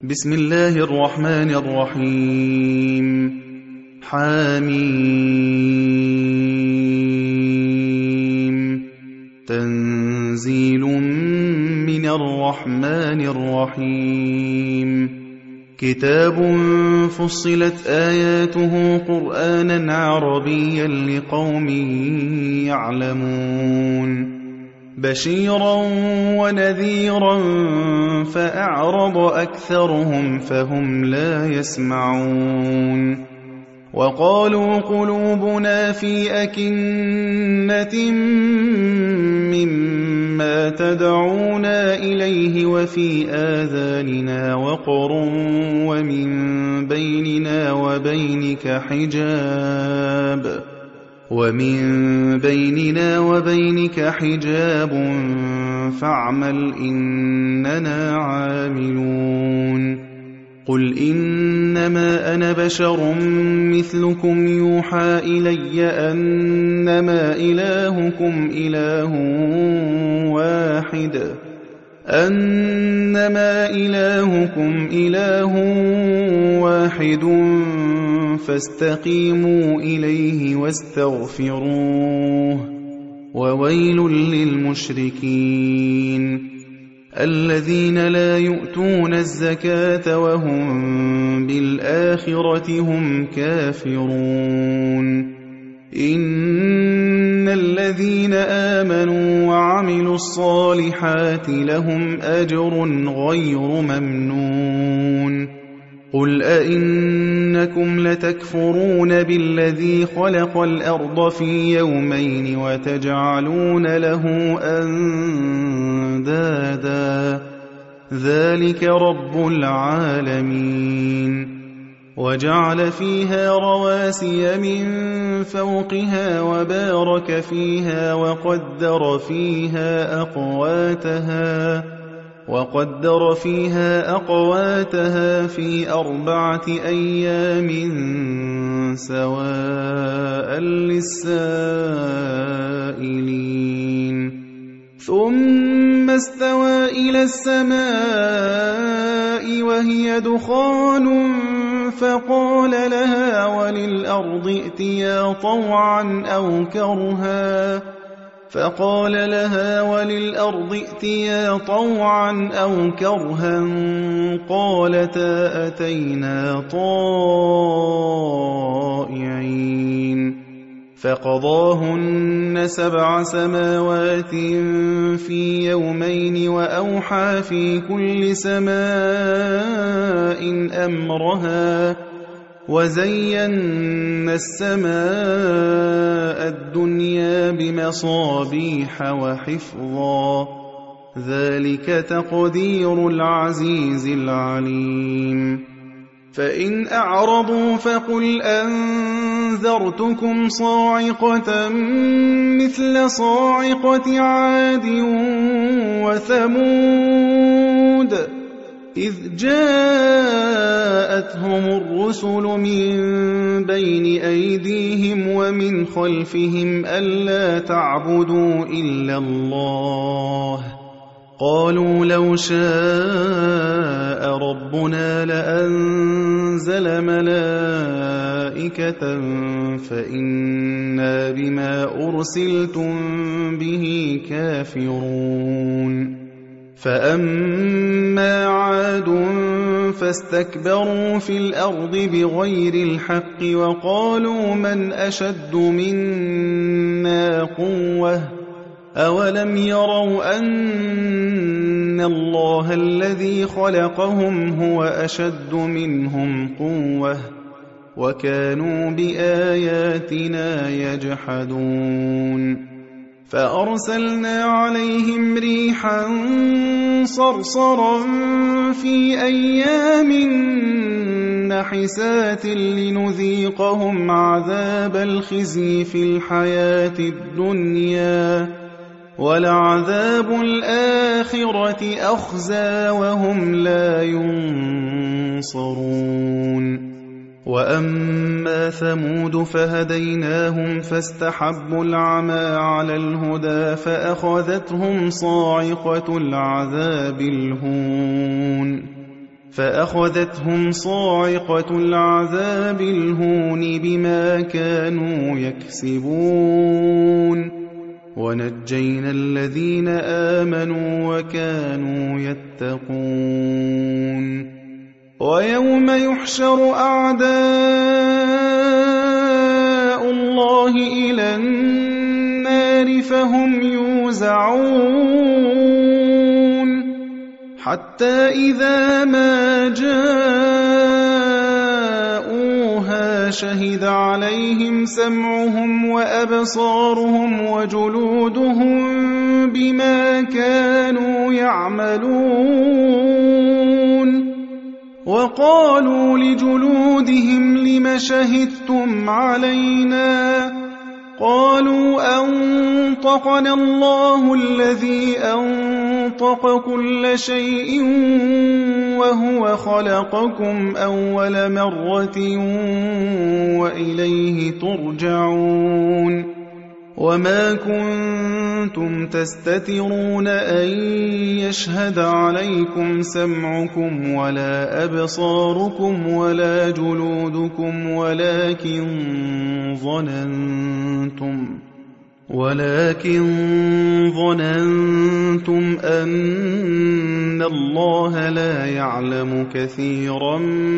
بسم الله الرحمن الرحيم. حميم. تنزيل من الرحمن الرحيم. كتاب فصلت آياته قرآنا عربيا لقوم يعلمون. بشيرا ونذيرا فأعرض أكثرهم فهم لا يسمعون. وقالوا قلوبنا في أكنة مما تدعونا إليه وفي آذاننا وقر ومن بيننا وبينك حجاب فاعمل إننا عاملون. قل إنما أنا بشر مثلكم يوحى إلي أنما إلهكم إله واحد فاستقيموا إليه واستغفروه وويل للمشركين الذين لا يؤتون الزكاة وهم بالآخرة هم كافرون. إن الذين آمنوا وعملوا الصالحات لهم أجر غير ممنون. قل أئنكم لتكفرون بالذي خلق الأرض في يومين وتجعلون له أندادا ذلك رب العالمين. وجعل فيها رواسي من فوقها وبارك فيها وقدر فيها أقواتها في 4 أيام سواء للسائلين. ثم استوى إلى السماء وهي دخان فقال لها وللأرض ائتيا طوعا أو كرها قالتا أتينا طائعين. فقضاهن 7 سماوات في يومين وأوحى في كل سماء أمرها وزينا السماء الدنيا بمصابيح وحفظا ذلك تقدير العزيز العليم. فإن أعرضوا فقل أنذرتكم صاعقة مثل صاعقة عاد وثمود إذ جاءتهم الرسل من بين أيديهم ومن خلفهم ألا تعبدوا إلا الله قالوا لو شاء ربنا لأنزل ملائكة فإنا بما أرسلتم به كافرون. فأما عاد فاستكبروا في الأرض بغير الحق وقالوا من أشد منا قوة أولم يروا أن الله الذي خلقهم هو أشد منهم قوة وكانوا بآياتنا يجحدون. فأرسلنا عليهم ريحا صرصرا في أيام نحسات لنذيقهم عذاب الخزي في الحياة الدنيا ولعذاب الآخرة أخزى وهم لا ينصرون. وأما ثمود فهديناهم فاستحبوا العمى على الهدى فأخذتهم صاعقة العذاب الهون فأخذتهم صاعقة العذاب الهون بما كانوا يكسبون ونجينا الذين آمنوا وكانوا يتقون ويوم يحشر أعداء الله إلى النار فهم يوزعون حتى إذا ما جاءوها شهد عليهم سمعهم وأبصارهم وجلودهم بما كانوا يعملون وقالوا لجلودهم لم شهدتم علينا قالوا أنطقنا الله الذي أنطق كل شيء وهو خلقكم أول مرة وإليه ترجعون وما كنتم تستترون أن يشهد عليكم سمعكم ولا أبصاركم ولا جلودكم ولكن ظننتم أن الله لا يعلم كثيرا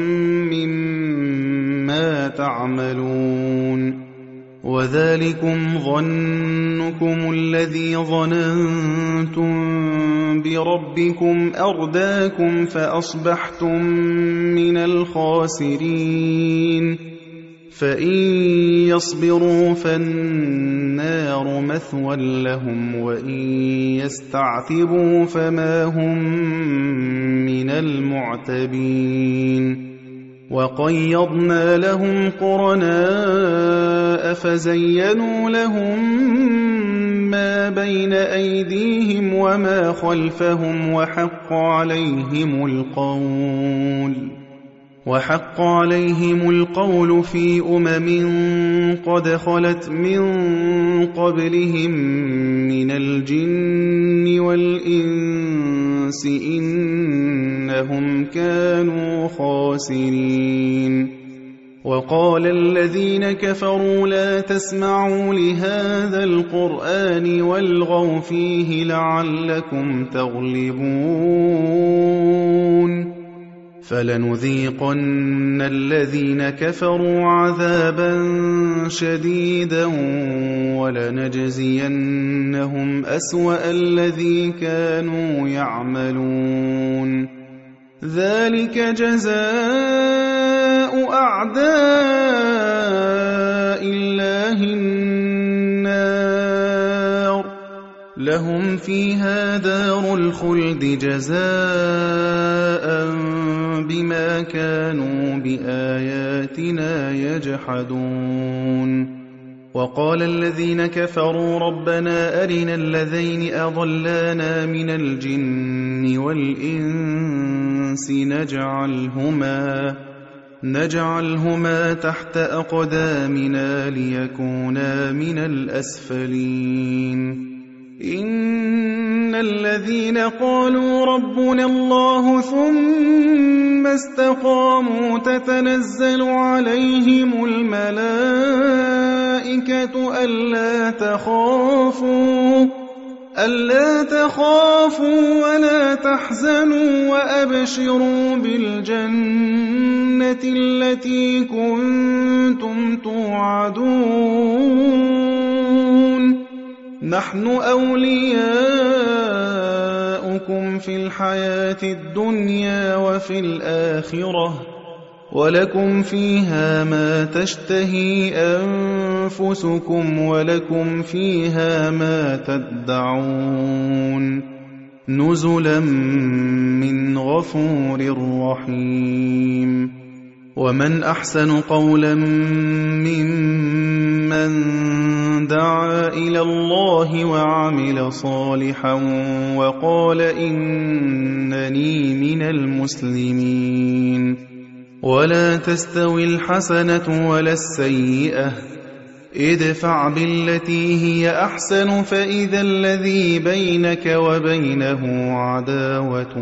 مما تعملون وذلكم ظنكم الذي ظننتم بربكم أرداكم فأصبحتم من الخاسرين فإن يصبروا فالنار مثوى لهم وإن يستعتبوا فما هم من المعتبين وقيضنا لهم قرناء فزينوا لهم ما بين أيديهم وما خلفهم وحق عليهم القول في قد خلت من قبلهم من الجن والإنس إنهم كانوا خاسرين وقال الذين كفروا لا تسمعوا لهذا القرآن والغوا فيه لعلكم تغلبون فلنذيقن الذين كفروا عذابا شديدا ولنجزينهم أسوأ الذي كانوا يعملون ذلك جزاء أعداء الله النار لهم فيها دار الخلد جزاء بما كانوا بآياتنا يجحدون وقال الذين كفروا ربنا أرنا الذين أضلانا من الجن والإنس نجعلهما تحت أقدامنا ليكونا من الأسفلين إن الذين قالوا ربنا الله ثم استقاموا تتنزل عليهم الملائكة ألا تخافوا ولا تحزنوا وأبشروا بالجنة التي كنتم توعدون نحن أولياؤكم في الحياة الدنيا وفي الآخرة ولكم فيها ما تشتهي أنفسكم ولكم فيها ما تدعون نزلا من غفور رحيم ومن أحسن قولا ممن دعا إلى الله وعمل صالحا وقال إنني من المسلمين ولا تستوي الحسنة ولا السيئة ادفع بالتي هي أحسن فإذا الذي بينك وبينه عداوة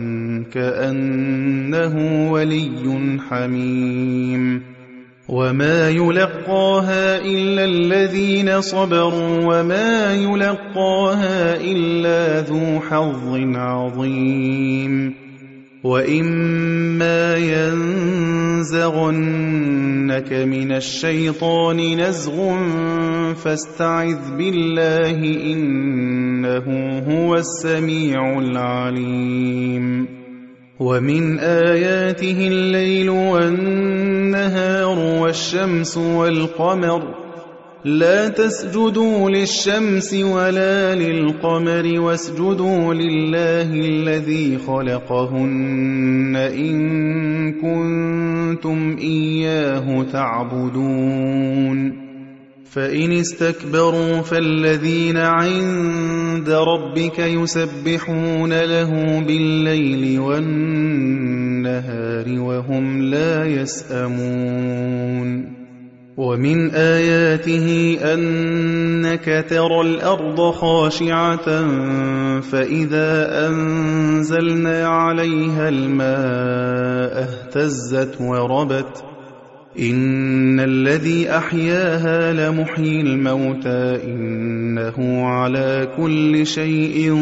كأنه ولي حميم وما يلقاها إلا الذين صبروا وما يلقاها إلا ذو حظ عظيم وإما ينزغنك من الشيطان نزغ فاستعذ بالله إنه هو السميع العليم ومن آياته الليل والنهار والشمس والقمر لا تسجدوا للشمس ولا للقمر واسجدوا لله الذي خلقهن إن كنتم إياه تعبدون فإن استكبروا فالذين عند ربك يسبحون له بالليل والنهار وهم لا يسأمون ومن آياته أنك ترى الأرض خاشعة فإذا أنزلنا عليها الماء اهتزت وربت إن الذي أحياها لمحيي الموتى إنه على كل شيء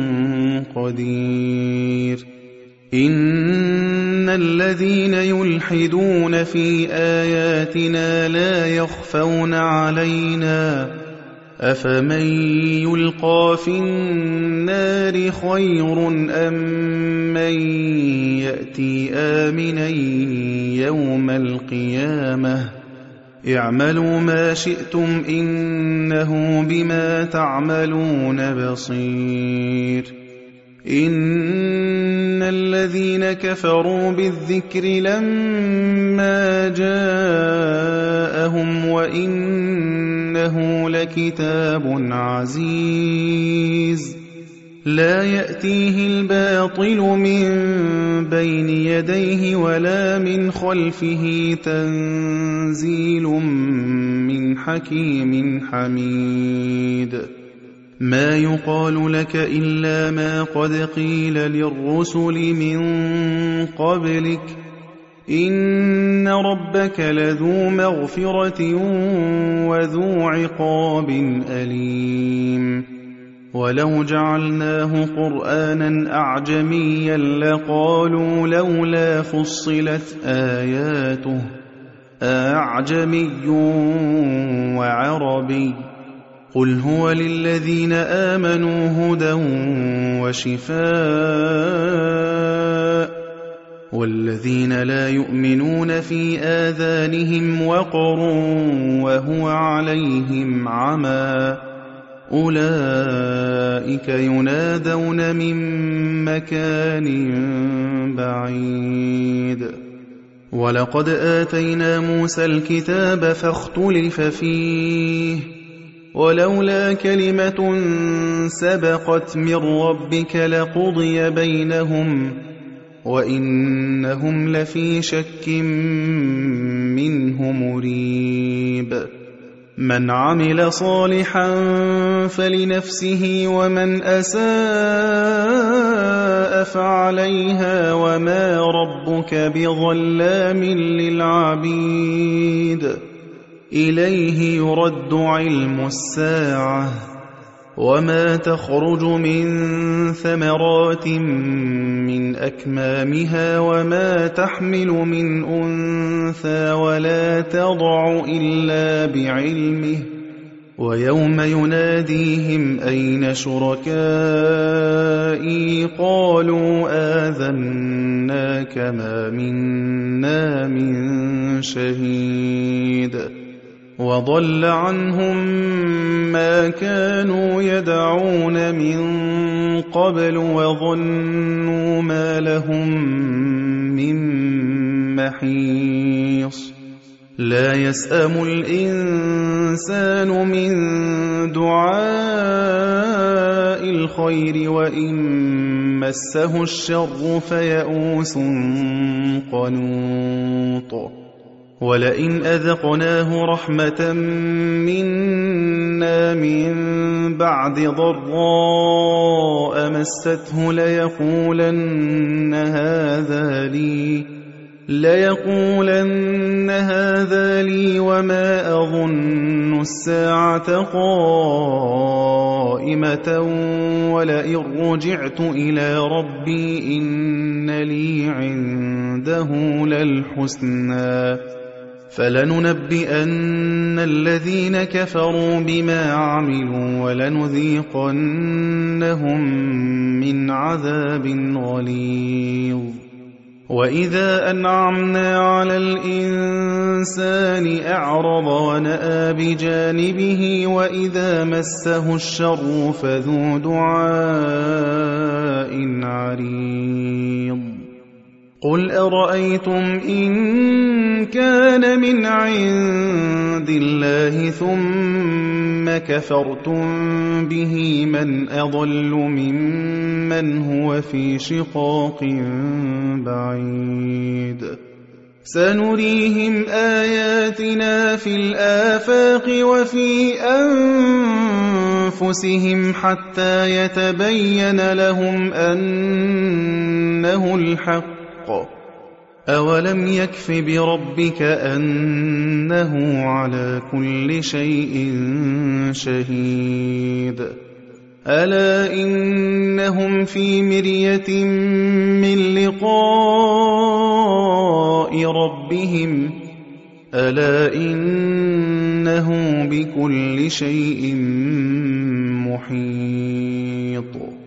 قدير إن الذين يلحدون في آياتنا لا يخفون علينا أفمن يلقى في النار خير أم من يأتي آمنا يوم القيامة اعملوا ما شئتم إنه بما تعملون بصير إن الذين كفروا بالذكر لما جاءهم وإنه لكتاب عزيز لا يأتيه الباطل من بين يديه ولا من خلفه تنزيل من حكيم حميد ما يقال لك إلا ما قد قيل للرسل من قبلك إن ربك لذو مغفرة وذو عقاب أليم ولو جعلناه قرآنا أعجميا لقالوا لولا فصلت آياته أعجمي وعربي قل هو للذين آمنوا هدى وشفاء والذين لا يؤمنون في آذانهم وقر وهو عليهم عمى أولئك ينادون من مكان بعيد ولقد آتينا موسى الكتاب فاختلف فيه ولولا كلمة سبقت من ربك لقضي بينهم وإنهم لفي شك منه مريب من عمل صالحا فلنفسه ومن أساء فعليها وما ربك بظلام للعبيد إليه يرد علم الساعة وما تخرج من ثمرات من أكمامها وما تحمل من أنثى ولا تضع إلا بعلمه ويوم يناديهم أين شركائي قالوا آذناك ما منا من شهيد وضل عنهم ما كانوا يدعون من قبل وظنوا ما لهم من محيص لا يسأم الإنسان من دعاء الخير وإن مسه الشر فيئوس قنوط وَلَئِنْ أَذَقْنَاهُ رَحْمَةً مِنَّا مِن بَعْدِ ضَرَّاءَ مَسَّتْهُ لَيَقُولَنَّ هَٰذَا لِي وَمَا أَظُنُّ السَّاعَةَ قَائِمَةً وَلَئِن رُّجِعْتُ إِلَىٰ رَبِّي إِنَّ لِي عِندَهُ لَلْحُسْنَىٰ فَلَنُنَبِّئَنَّ الَّذِينَ كَفَرُوا بِمَا عَمِلُوا وَلَنُذِيقَنَّهُم مِّنْ عَذَابٍ غَلِيظٍ وَإِذَا أَنْعَمْنَا عَلَى الْإِنسَانِ أَعْرَضَ وَنَأَىٰ بِجَانِبِهِ وَإِذَا مَسَّهُ الشَّرُّ فَذُو دُعَاءٍ عَرِيضٍ قُلْ أَرَأَيْتُمْ إِن كَانَ مِنْ عِندِ اللَّهِ ثُمَّ كَفَرْتُم بِهِ مَنْ أَضَلُّ مِمَّنْ هُوَ فِي شِقَاقٍ بَعِيدٍ سَنُرِيهِمْ آيَاتِنَا فِي الْآفَاقِ وَفِي أَنفُسِهِمْ حَتَّىٰ يَتَبَيَّنَ لَهُمْ أَنَّهُ الْحَقُّ أَوَلَمْ يَكْفِ بِرَبِّكَ أَنَّهُ عَلَىٰ كُلِّ شَيْءٍ شَهِيدٌ أَلَا إِنَّهُمْ فِي مِرْيَةٍ مِّن لِّقَاءِ رَبِّهِمْ أَلَا إِنَّهُ بِكُلِّ شَيْءٍ مُّحِيطٌ